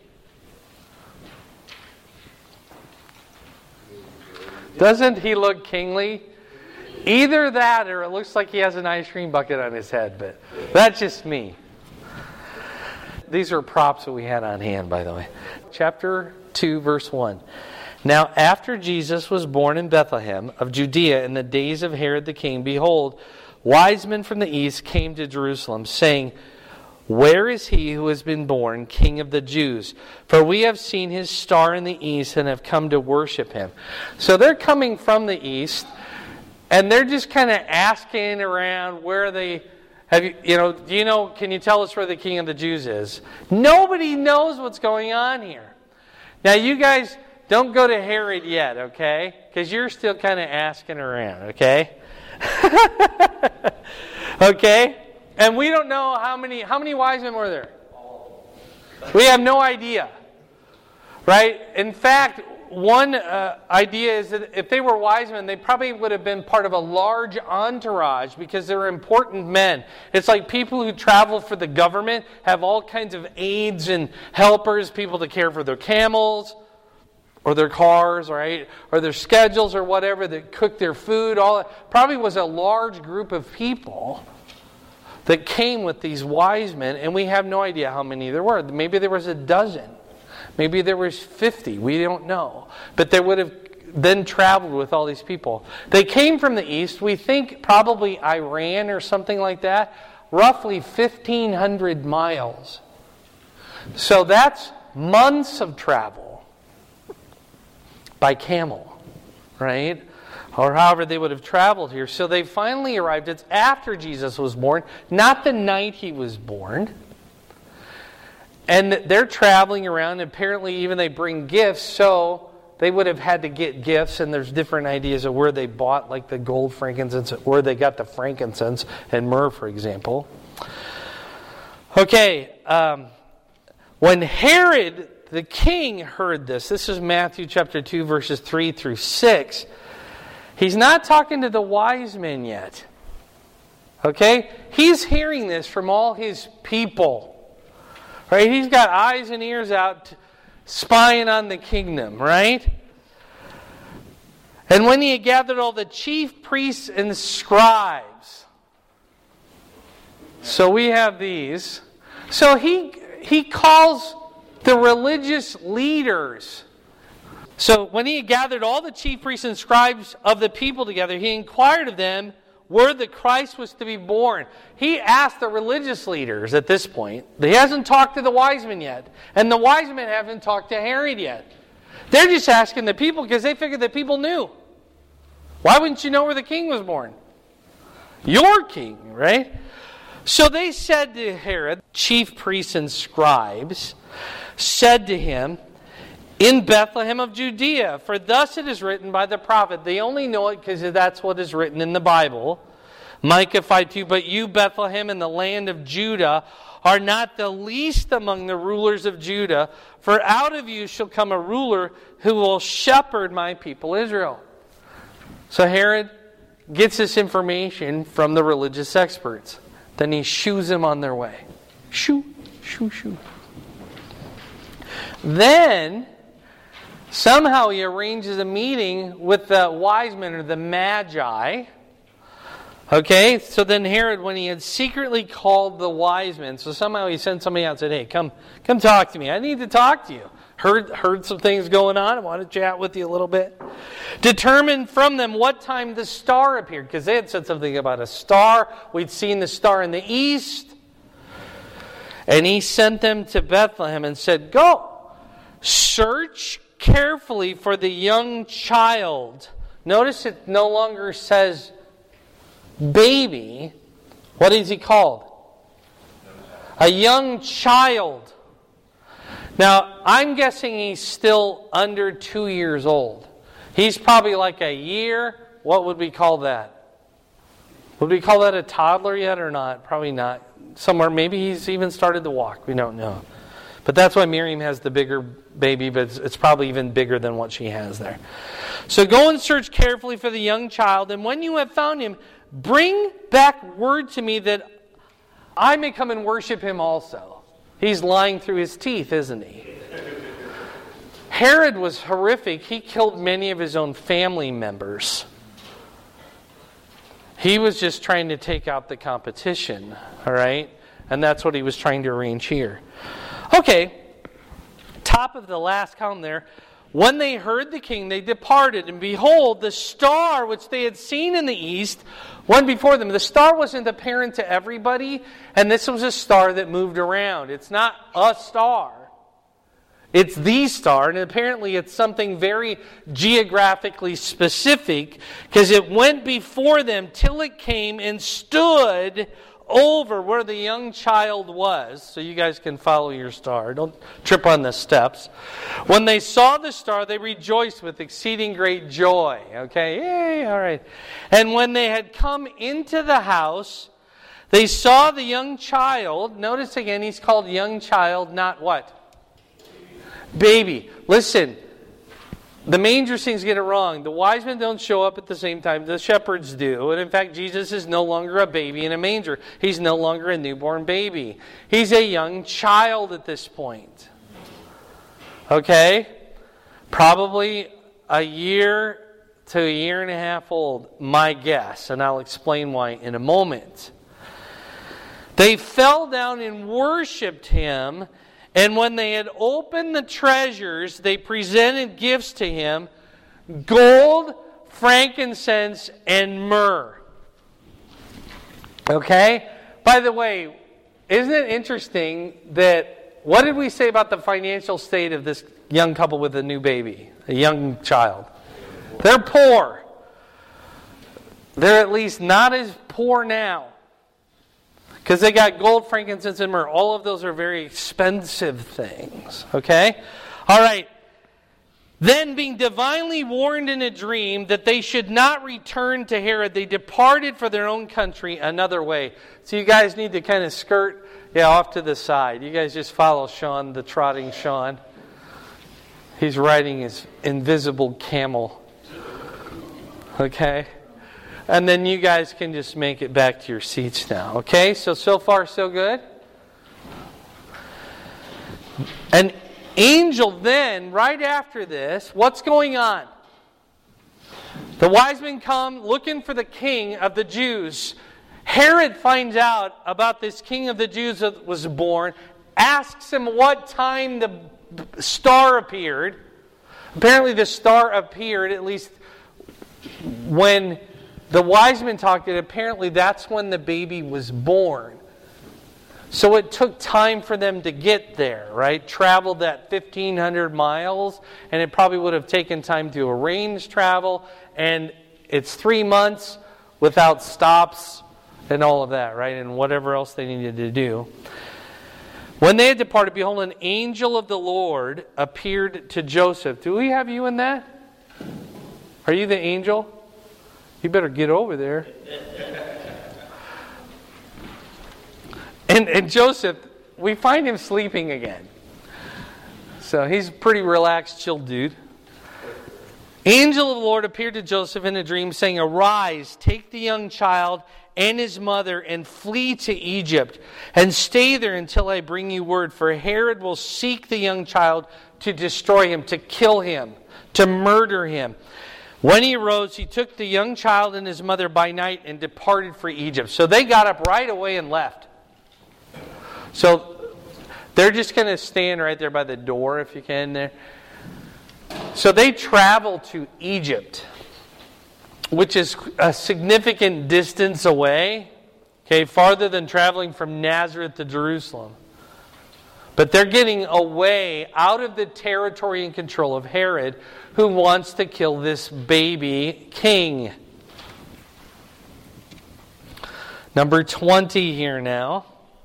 Doesn't he look kingly? Either that or it looks like he has an ice cream bucket on his head, but that's just me. These are props that we had on hand, by the way. Chapter 2, verse 1. Now, after Jesus was born in Bethlehem of Judea in the days of Herod the king, behold, wise men from the east came to Jerusalem, saying, Where is he who has been born King of the Jews? For we have seen his star in the east and have come to worship him. So they're coming from the east. And they're just kind of asking around where they can you tell us where the King of the Jews is? Nobody knows what's going on here. Now you guys don't go to Herod yet, okay? Because you're still kind of asking around, okay? Okay? And we don't know how many wise men were there? We have no idea. Right? In fact, one idea is that if they were wise men, they probably would have been part of a large entourage because they were important men. It's like people who travel for the government have all kinds of aides and helpers, people to care for their camels or their cars, right? Or their schedules or whatever, that cook their food. All that probably was a large group of people that came with these wise men, and we have no idea how many there were. Maybe there was a dozen. Maybe there was 50. We don't know. But they would have then traveled with all these people. They came from the east. We think probably Iran or something like that. Roughly 1,500 miles. So that's months of travel by camel, right? Or however they would have traveled here. So they finally arrived. It's after Jesus was born, not the night he was born. And they're traveling around, and apparently even they bring gifts, so they would have had to get gifts, and there's different ideas of where they bought like the gold, frankincense, where they got the frankincense and myrrh, for example. Okay, when Herod the king heard this is Matthew chapter 2, verses 3 through 6, he's not talking to the wise men yet. Okay? He's hearing this from all his people. Right? He's got eyes and ears out spying on the kingdom, right? And when he had gathered all the chief priests and scribes. So we have these. So he calls the religious leaders. So when he had gathered all the chief priests and scribes of the people together, he inquired of them where the Christ was to be born. He asked the religious leaders at this point. He hasn't talked to the wise men yet. And the wise men haven't talked to Herod yet. They're just asking the people because they figured that people knew. Why wouldn't you know where the king was born? Your king, right? So they said to Herod, chief priests and scribes, said to him, in Bethlehem of Judea, for thus it is written by the prophet. They only know it because that's what is written in the Bible. Micah 5:2, but you, Bethlehem, in the land of Judah, are not the least among the rulers of Judah, for out of you shall come a ruler who will shepherd my people Israel. So Herod gets this information from the religious experts. Then he shoos them on their way. Shoo, shoo, shoo. Then, somehow he arranges a meeting with the wise men, or the magi. Okay, so then Herod, when he had secretly called the wise men, so somehow he sent somebody out and said, hey, come talk to me. I need to talk to you. Heard some things going on. I want to chat with you a little bit. Determined from them what time the star appeared, because they had said something about a star. We'd seen the star in the east. And he sent them to Bethlehem and said, go, search carefully for the young child. Notice it no longer says baby. What is he called? A young child. Now, I'm guessing he's still under 2 years old. He's probably like a year. What would we call that? Would we call that a toddler yet or not? Probably not. Somewhere, maybe he's even started to walk. We don't know. But that's why Miriam has the bigger baby, but it's probably even bigger than what she has there. So go and search carefully for the young child, and when you have found him, bring back word to me that I may come and worship him also. He's lying through his teeth, isn't he? Herod was horrific. He killed many of his own family members. He was just trying to take out the competition, all right? And that's what he was trying to arrange here. Okay, top of the last column there. When they heard the king, they departed, and behold, the star which they had seen in the east went before them. The star wasn't apparent to everybody, and this was a star that moved around. It's not a star. It's the star, and apparently it's something very geographically specific, because it went before them till it came and stood over where the young child was. So you guys can follow your star. Don't trip on the steps. When they saw the star, they rejoiced with exceeding great joy. Okay, yay, all right. And when they had come into the house, they saw the young child. Notice again, he's called young child, not what? Baby. Listen, the manger scenes get it wrong. The wise men don't show up at the same time. The shepherds do. And in fact, Jesus is no longer a baby in a manger. He's no longer a newborn baby. He's a young child at this point. Okay? Probably a year to a year and a half old, my guess. And I'll explain why in a moment. They fell down and worshipped him. And when they had opened the treasures, they presented gifts to him, gold, frankincense, and myrrh. Okay? By the way, isn't it interesting that, what did we say about the financial state of this young couple with a new baby, a young child? They're poor. They're at least not as poor now. Because they got gold, frankincense, and myrrh. All of those are very expensive things. Okay? All right. Then, being divinely warned in a dream that they should not return to Herod, they departed for their own country another way. So you guys need to kind of skirt off to the side. You guys just follow Sean, the trotting Sean. He's riding his invisible camel. Okay? And then you guys can just make it back to your seats now. Okay? So far, so good? An angel then, right after this, what's going on? The wise men come looking for the king of the Jews. Herod finds out about this king of the Jews that was born, asks him what time the star appeared. Apparently the star appeared, at least when the wise men talked, and apparently that's when the baby was born. So it took time for them to get there, right? Traveled that 1,500 miles, and it probably would have taken time to arrange travel, and it's 3 months without stops and all of that, right? And whatever else they needed to do. When they had departed, behold, an angel of the Lord appeared to Joseph. Do we have you in that? Are you the angel? You better get over there. And Joseph, we find him sleeping again. So he's a pretty relaxed, chill dude. Angel of the Lord appeared to Joseph in a dream, saying, "Arise, take the young child and his mother, and flee to Egypt, and stay there until I bring you word. For Herod will seek the young child to destroy him, to kill him, to murder him." When he arose, he took the young child and his mother by night and departed for Egypt. So they got up right away and left. So they're just going to stand right there by the door, if you can, there. So they travel to Egypt, which is a significant distance away, okay, farther than traveling from Nazareth to Jerusalem. But they're getting away out of the territory and control of Herod, who wants to kill this baby king. Number 20 here now.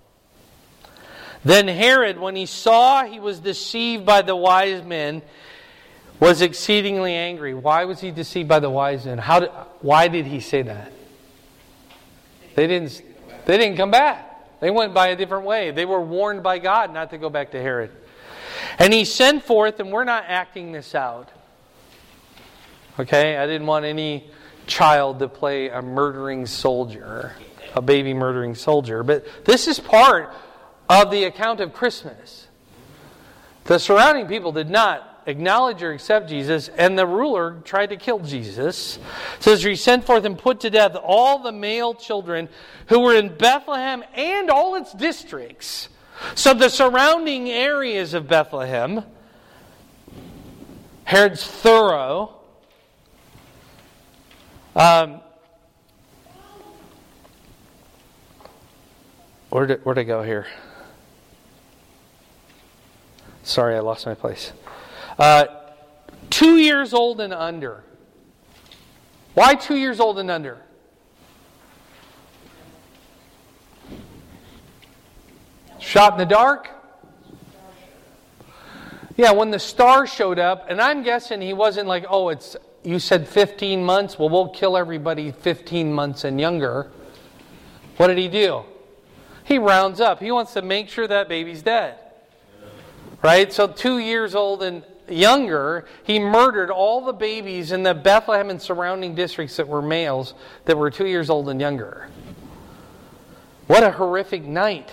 Then Herod, when he saw he was deceived by the wise men, was exceedingly angry. Why was he deceived by the wise men? Why did he say that? They didn't come back. They went by a different way. They were warned by God not to go back to Herod. And he sent forth, and we're not acting this out. Okay? I didn't want any child to play a murdering soldier, a baby murdering soldier. But this is part of the account of Christmas. The surrounding people did not acknowledge or accept Jesus, and the ruler tried to kill Jesus. It says he sent forth and put to death all the male children who were in Bethlehem and all its districts. So the surrounding areas of Bethlehem, Herod's thorough, where'd I go here? Sorry, I lost my place. 2 years old and under. Why 2 years old and under? Shot in the dark? Yeah, when the star showed up, and I'm guessing he wasn't like, you said 15 months, well, we'll kill everybody 15 months and younger. What did he do? He rounds up. He wants to make sure that baby's dead. Right? So 2 years old and younger, he murdered all the babies in the Bethlehem and surrounding districts that were males that were 2 years old and younger. What a horrific night.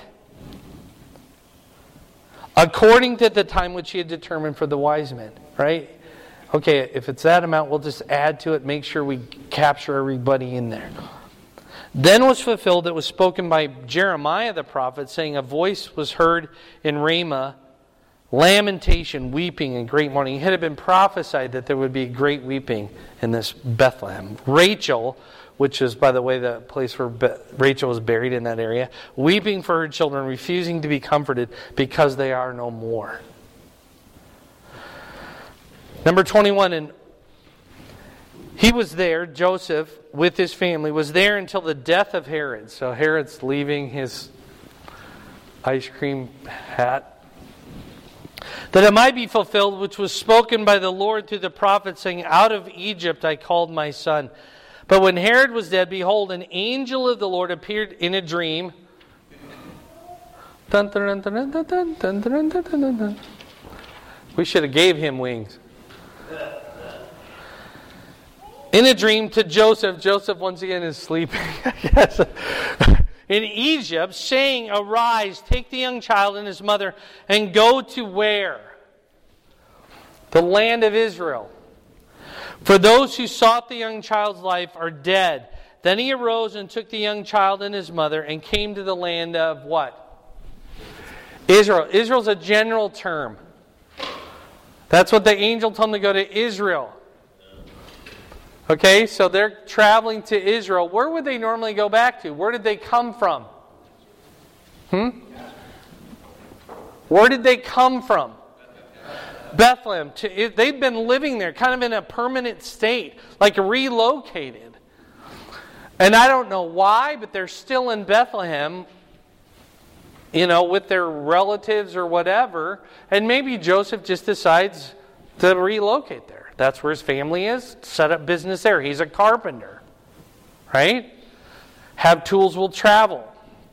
According to the time which he had determined for the wise men. Right? Okay, if it's that amount, we'll just add to it, make sure we capture everybody in there. Then was fulfilled that was spoken by Jeremiah the prophet, saying, "A voice was heard in Ramah, lamentation, weeping, and great mourning." It had been prophesied that there would be great weeping in this Bethlehem. Rachel, which is, by the way, the place where Rachel was buried in that area, weeping for her children, refusing to be comforted because they are no more. Number 21, and he was there, Joseph, with his family, was there until the death of Herod. So Herod's leaving his ice cream hat. That it might be fulfilled, which was spoken by the Lord through the prophet, saying, "Out of Egypt I called my son." But when Herod was dead, behold, an angel of the Lord appeared in a dream. Dun, dun, dun, dun, dun, dun, dun, dun, dun, dun, dun. We should have gave him wings. In a dream to Joseph. Joseph once again is sleeping, I guess. In Egypt, saying, "Arise, take the young child and his mother, and go to" where? The land of Israel. "For those who sought the young child's life are dead." Then he arose and took the young child and his mother and came to the land of what? Israel. Israel's a general term. That's what the angel told him to go to Israel. Okay, so they're traveling to Israel. Where would they normally go back to? Where did they come from? Where did they come from? Bethlehem. They've been living there kind of in a permanent state, like relocated. And I don't know why, but they're still in Bethlehem with their relatives or whatever. And maybe Joseph just decides to relocate there. That's where his family is. Set up business there. He's a carpenter. Right? Have tools will travel.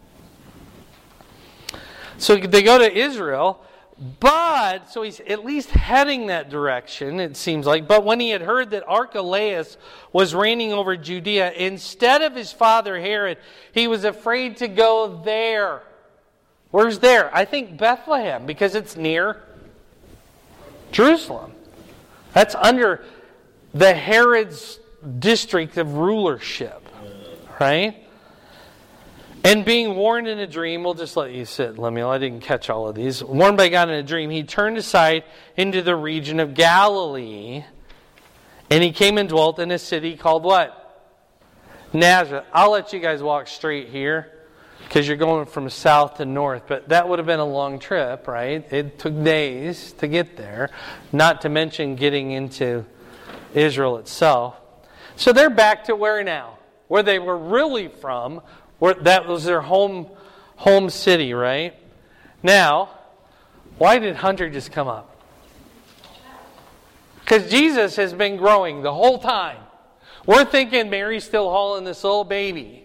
So they go to Israel. But, so he's at least heading that direction, it seems like. But when he had heard that Archelaus was reigning over Judea, instead of his father Herod, he was afraid to go there. Where's there? I think Bethlehem, because it's near Jerusalem. That's under the Herod's district of rulership, right? And being warned in a dream, we'll just let you sit, Lemuel. I didn't catch all of these. Warned by God in a dream, he turned aside into the region of Galilee. And he came and dwelt in a city called what? Nazareth. I'll let you guys walk straight here, because you're going from south to north. But that would have been a long trip, right? It took days to get there. Not to mention getting into Israel itself. So they're back to where now? Where they were really from. That was their home city, right? Now, why did Hunter just come up? Because Jesus has been growing the whole time. We're thinking Mary's still hauling this little baby.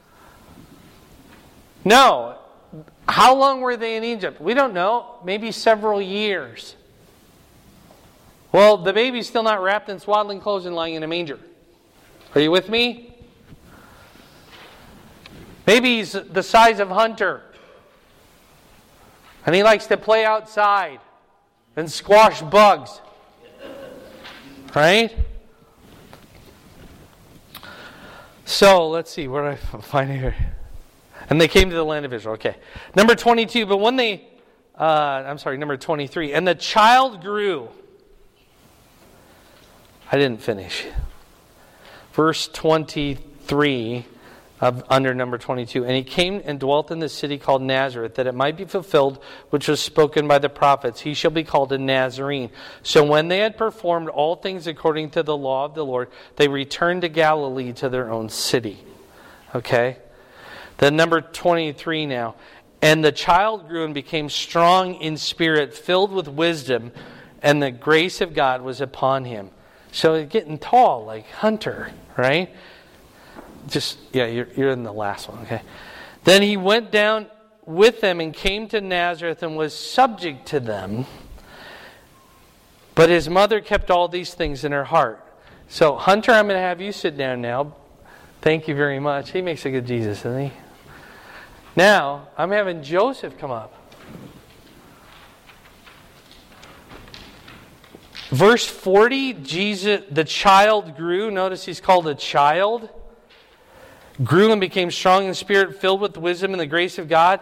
No. How long were they in Egypt? We don't know. Maybe several years. Well, the baby's still not wrapped in swaddling clothes and lying in a manger. Are you with me? Maybe he's the size of Hunter. And he likes to play outside and squash bugs. Right? So, let's see. Where did I find it here? And they came to the land of Israel. Okay. Number 22. But when they... number 23. And the child grew. I didn't finish. Verse 23... under number 22. And he came and dwelt in the city called Nazareth, that it might be fulfilled which was spoken by the prophets. He shall be called a Nazarene. So when they had performed all things according to the law of the Lord, they returned to Galilee to their own city. Okay? Then number 23 now. And the child grew and became strong in spirit, filled with wisdom, and the grace of God was upon him. So he's getting tall like Hunter, right? You're in the last one, okay? Then he went down with them and came to Nazareth and was subject to them. But his mother kept all these things in her heart. So, Hunter, I'm going to have you sit down now. Thank you very much. He makes a good Jesus, doesn't he? Now, I'm having Joseph come up. Verse 40, the child grew. Notice he's called a child. Grew and became strong in spirit, filled with wisdom and the grace of God.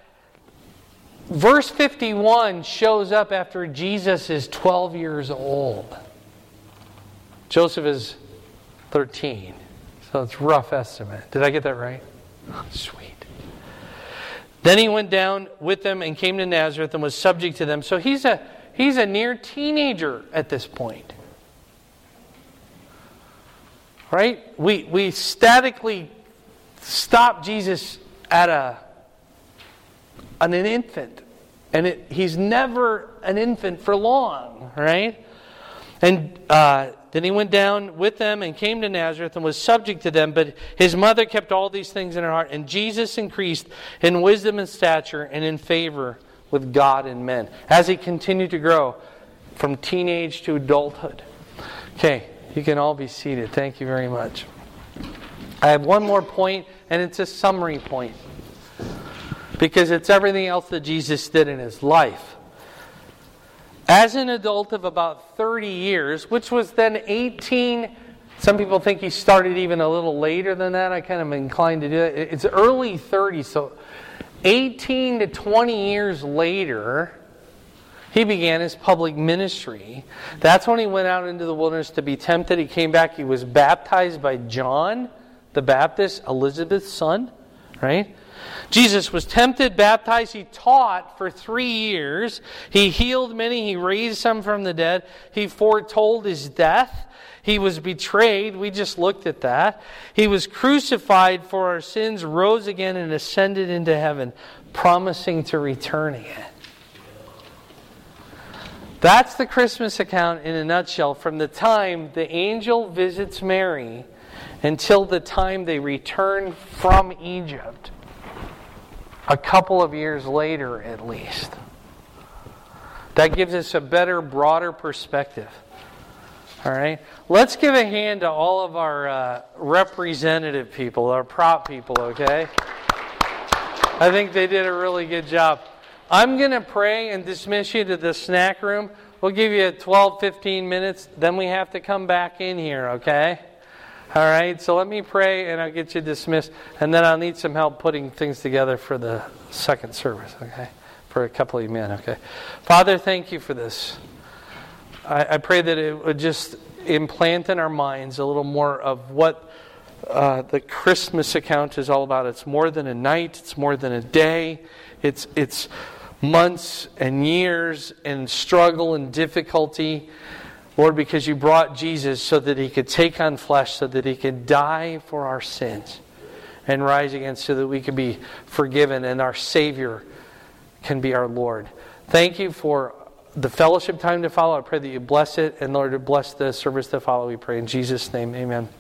Verse 51 shows up after Jesus is 12 years old. Joseph is 13. So it's a rough estimate. Did I get that right? Oh, sweet. Then he went down with them and came to Nazareth and was subject to them. So he's a near teenager at this point. Right? We statically stop Jesus at an infant. And he's never an infant for long. Right? And then he went down with them and came to Nazareth and was subject to them. But his mother kept all these things in her heart. And Jesus increased in wisdom and stature and in favor with God and men, as he continued to grow from teenage to adulthood. Okay, you can all be seated. Thank you very much. I have one more point, and it's a summary point, because it's everything else that Jesus did in his life. As an adult of about 30 years, which was then 18, some people think he started even a little later than that. I kind of inclined to do it. It's early 30s, so 18 to 20 years later, he began his public ministry. That's when he went out into the wilderness to be tempted. He came back. He was baptized by John the Baptist, Elizabeth's son, right? Jesus was tempted, baptized, He taught for 3 years. He healed many, He raised some from the dead. He foretold His death. He was betrayed. We just looked at that. He was crucified for our sins, rose again, and ascended into heaven, promising to return again. That's the Christmas account in a nutshell, from the time the angel visits Mary until the time they return from Egypt. A couple of years later, at least. That gives us a better, broader perspective. All right? Let's give a hand to all of our representative people, our prop people, okay? I think they did a really good job. I'm going to pray and dismiss you to the snack room. We'll give you 12, 15 minutes. Then we have to come back in here, okay? All right, so let me pray and I'll get you dismissed. And then I'll need some help putting things together for the second service, okay? For a couple of men, okay? Father, thank you for this. I pray that it would just implant in our minds a little more of what the Christmas account is all about. It's more than a night. It's more than a day. It's months and years and struggle and difficulty. Lord, because you brought Jesus so that He could take on flesh, so that He could die for our sins and rise again so that we could be forgiven and our Savior can be our Lord. Thank you for the fellowship time to follow. I pray that you bless it, and Lord, bless the service to follow. We pray in Jesus' name. Amen.